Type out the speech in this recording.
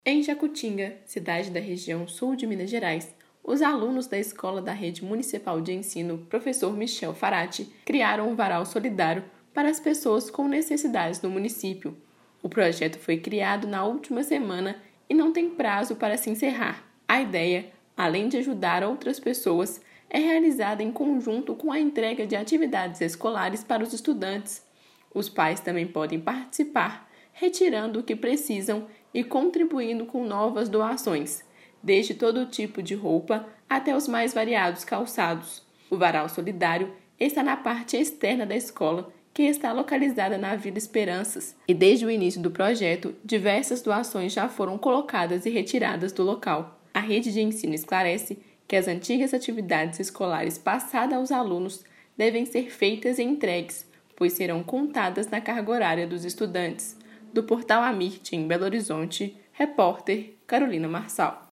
Em Jacutinga, cidade da região sul de Minas Gerais, os alunos da Escola da Rede Municipal de Ensino Professor Michel Farati criaram um varal solidário para as pessoas com necessidades no município. O projeto foi criado na última semana e não tem prazo para se encerrar. A ideia, além de ajudar outras pessoas, é realizada em conjunto com a entrega de atividades escolares para os estudantes. Os pais também podem participar, retirando o que precisam e contribuindo com novas doações, desde todo tipo de roupa até os mais variados calçados. O varal solidário está na parte externa da escola, que está localizada na Vila Esperanças, e desde o início do projeto, diversas doações já foram colocadas e retiradas do local. A rede de ensino esclarece que as antigas atividades escolares passadas aos alunos devem ser feitas e entregues, pois serão contadas na carga horária dos estudantes. Do Portal Amirte, em Belo Horizonte, repórter Carolina Marçal.